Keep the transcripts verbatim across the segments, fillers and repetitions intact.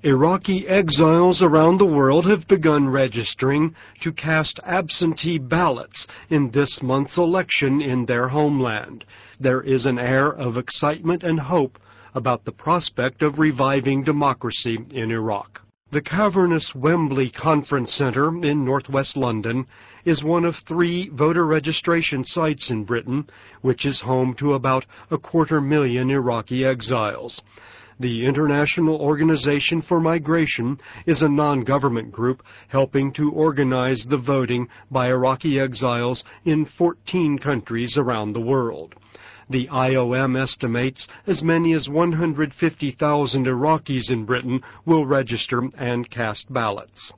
Iraqi exiles around the world have begun registering to cast absentee ballots in this month's election in their homeland. There is an air of excitement and hope about the prospect of reviving democracy in Iraq. The cavernous Wembley Conference Centre in northwest London is one of three voter registration sites in Britain, which is home to about a quarter million Iraqi exiles. The International Organization for Migration is a non-government group helping to organize the voting by Iraqi exiles in fourteen countries around the world. The I O M estimates as many as one hundred fifty thousand Iraqis in Britain will register and cast ballots.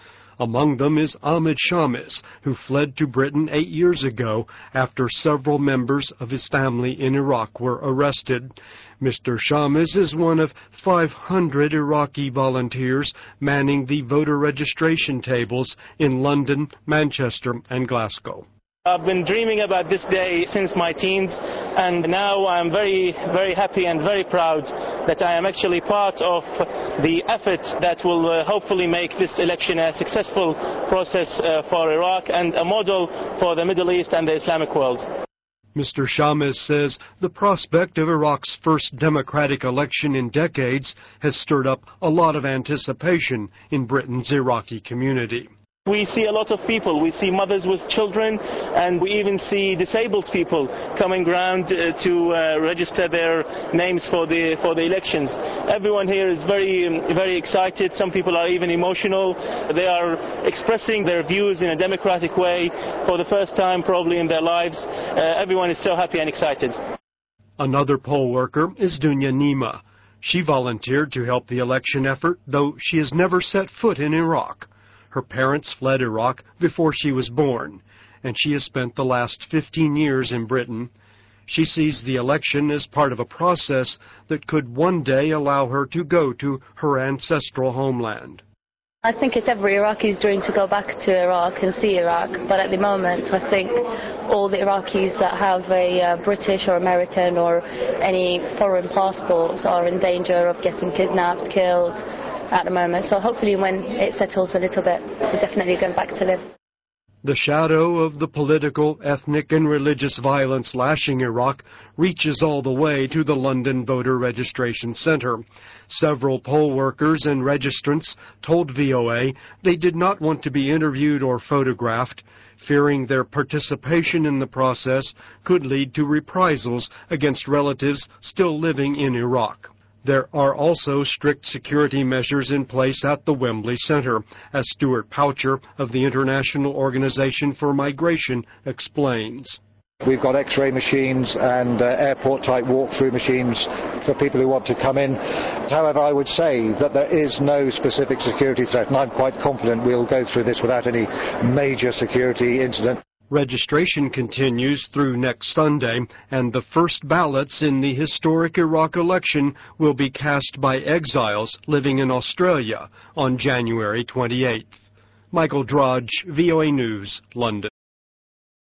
Among them is Ahmed Shamiz, who fled to Britain eight years ago after several members of his family in Iraq were arrested. Mister Shamiz is one of five hundred Iraqi volunteers manning the voter registration tables in London, Manchester, and Glasgow. I've been dreaming about this day since my teens, and now I'm very, very happy and very proud that I am actually part of the effort that will uh, hopefully make this election a successful process uh, for Iraq and a model for the Middle East and the Islamic world. Mister Shamiz says the prospect of Iraq's first democratic election in decades has stirred up a lot of anticipation in Britain's Iraqi community. We see a lot of people. We see mothers with children, and we even see disabled people coming around uh, to uh, register their names for the for the elections. Everyone here is very very excited. Some people are even emotional. They are expressing their views in a democratic way for the first time probably in their lives. Uh, everyone is so happy and excited. Another poll worker is Dunya Nima. She volunteered to help the election effort, though she has never set foot in Iraq. Her parents fled Iraq before she was born, and she has spent the last fifteen years in Britain. She sees the election as part of a process that could one day allow her to go to her ancestral homeland. I think it's every Iraqi's dream to go back to Iraq and see Iraq, but at the moment I think all the Iraqis that have a uh, British or American or any foreign passports are in danger of getting kidnapped, killed at the moment. So hopefully when it settles a little bit, we're definitely going back to live. The shadow of the political, ethnic and religious violence lashing Iraq reaches all the way to the London Voter Registration Centre. Several poll workers and registrants told V O A they did not want to be interviewed or photographed, fearing their participation in the process could lead to reprisals against relatives still living in Iraq. There are also strict security measures in place at the Wembley Centre, as Stuart Poucher of the International Organization for Migration explains. We've got X-ray machines and uh, airport-type walk-through machines for people who want to come in. However, I would say that there is no specific security threat, and I'm quite confident we'll go through this without any major security incident. Registration continues through next Sunday, and the first ballots in the historic Iraq election will be cast by exiles living in Australia on January twenty-eighth. Michael Drudge, V O A News, London.